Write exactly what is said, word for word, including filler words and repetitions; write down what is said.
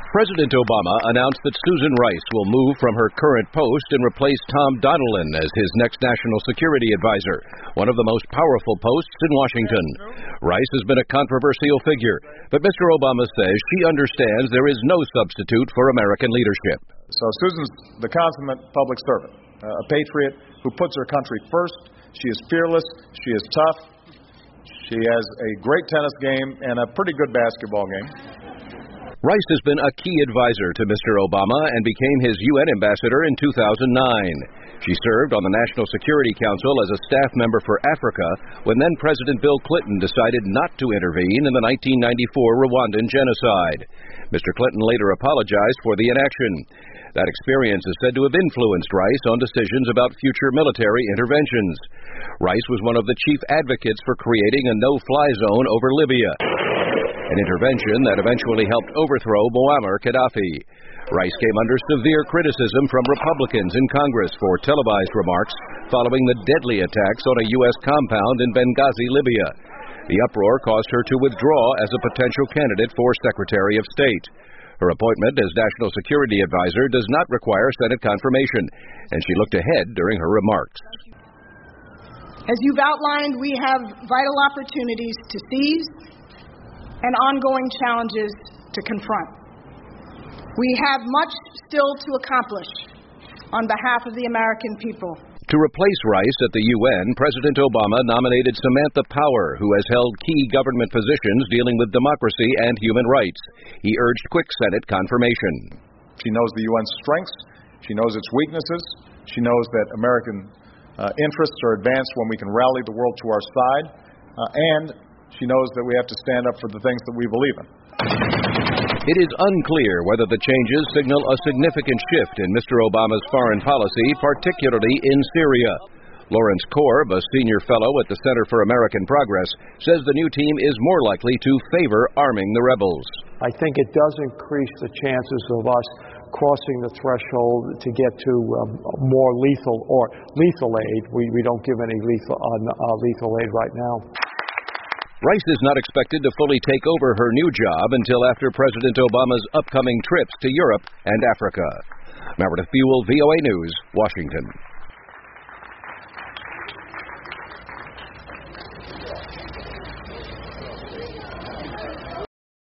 President Obama announced that Susan Rice will move from her current post and replace Tom Donilon as his next national security advisor, one of the most powerful posts in Washington. Rice has been a controversial figure, but Mister Obama says she understands there is no substitute for American leadership. So Susan's the consummate public servant, a patriot who puts her country first. She is fearless. She is tough. She has a great tennis game and a pretty good basketball game. Rice has been a key advisor to Mister Obama and became his U N ambassador in two thousand nine. She served on the National Security Council as a staff member for Africa when then-President Bill Clinton decided not to intervene in the nineteen ninety-four Rwandan genocide. Mister Clinton later apologized for the inaction. That experience is said to have influenced Rice on decisions about future military interventions. Rice was one of the chief advocates for creating a no-fly zone over Libya, an intervention that eventually helped overthrow Muammar Gaddafi. Rice came under severe criticism from Republicans in Congress for televised remarks following the deadly attacks on a U S compound in Benghazi, Libya. The uproar caused her to withdraw as a potential candidate for Secretary of State. Her appointment as National Security Advisor does not require Senate confirmation, and she looked ahead during her remarks. As you've outlined, we have vital opportunities to seize and ongoing challenges to confront. We have much still to accomplish on behalf of the American people. To replace Rice at the U N, President Obama nominated Samantha Power, who has held key government positions dealing with democracy and human rights. He urged quick Senate confirmation. She knows the U N's strengths. She knows its weaknesses. She knows that American uh, interests are advanced when we can rally the world to our side. Uh, and she knows that we have to stand up for the things that we believe in. It is unclear whether the changes signal a significant shift in Mister Obama's foreign policy, particularly in Syria. Lawrence Korb, a senior fellow at the Center for American Progress, says the new team is more likely to favor arming the rebels. I think it does increase the chances of us crossing the threshold to get to um, more lethal or lethal aid. We, we don't give any lethal, uh, uh, lethal aid right now. Rice is not expected to fully take over her new job until after President Obama's upcoming trips to Europe and Africa. Meredith Buell, V O A News, Washington.